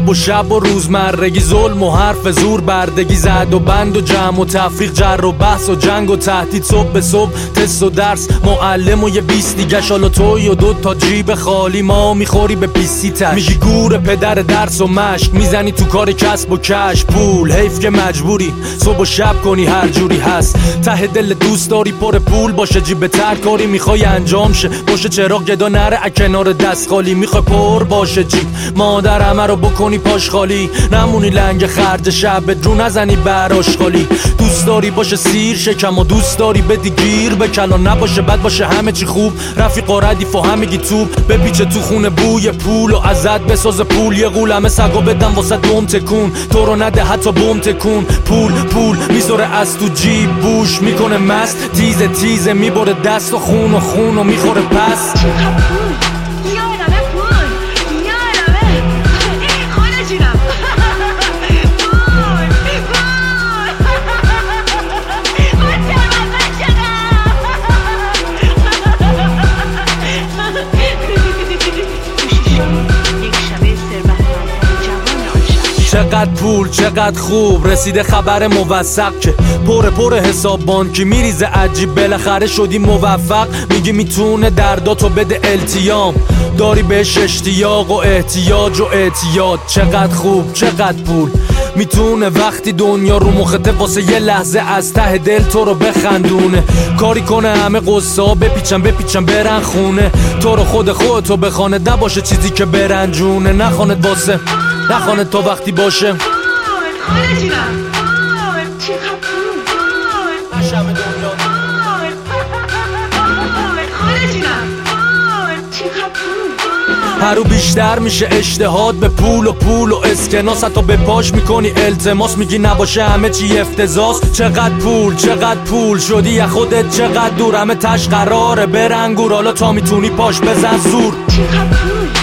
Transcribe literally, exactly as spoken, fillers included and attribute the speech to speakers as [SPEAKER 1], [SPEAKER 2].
[SPEAKER 1] و شب و روزمرگی، ظلم و حرف زور، بردگی، زد و بند و جمع و تفریق، جر و بحث و جنگ و تهدید، صبح به صبح تست و درس، معلم و یه بیست دیگه، شالا توی و دو تا جیب خالی، ما میخوری به پیسی تش، میگی گور پدر درس و مشق، میزنی تو کار کسب و کش، پول حیف که مجبوری صبح و شب کنی هر جوری هست، ته دل دوست داری پر پول باشه، جیب تر کاری میخوای انجام شه، باشه چراغ گدا نره کنار دست خالی، میخوای پر باشه جیب مادر همه رو بکنی پاش خالی، نمونی لنگ خرج شب رو نزنی براش خالی، دوست داری باشه سیر شکم و دوست داری بدی گیر به کلان، نباشه بد باشه همه چی خوب، رفیق و ردیف و همگی توپ، بپیچه تو خونه بوی پول و ازت بساز پول، یه غول همه سگا بدم واسه دوم تکون، تو رو نده حتی بوم تکون، پول پول میذاره از تو جیب بوش میکنه مست، تیزه تیزه میبره دست و خون و خون و میخوره پس. چقدر پول چقدر خوب، رسیده خبر موثق که پر پر حساب بانکی میریزه عجیب، بالاخره شدی موفق، میگی میتونه درداتو بده التیام، داری بهش اشتیاق و احتیاج و اعتیاد، چقدر خوب چقدر پول میتونه وقتی دنیا رو مخته واسه یه لحظه از ته دل تو رو بخندونه، کاری کنه همه قصه ها بپیچن بپیچن برن خونه، تو رو خود خودتو بخواند، نباشه چیزی که برنجونه، نخواند واسه نخواند تا وقتی باشه هر رو بیشتر میشه اشتهاد به پول و پول و اسکناس، حتی به پاش میکنی التماس، میگی نباشه همه چی افتضاح، چقدر پول چقدر پول شدی یا خودت چقدر دور، همه تش قراره برنگور، حالا تا میتونی پاش بزن زور.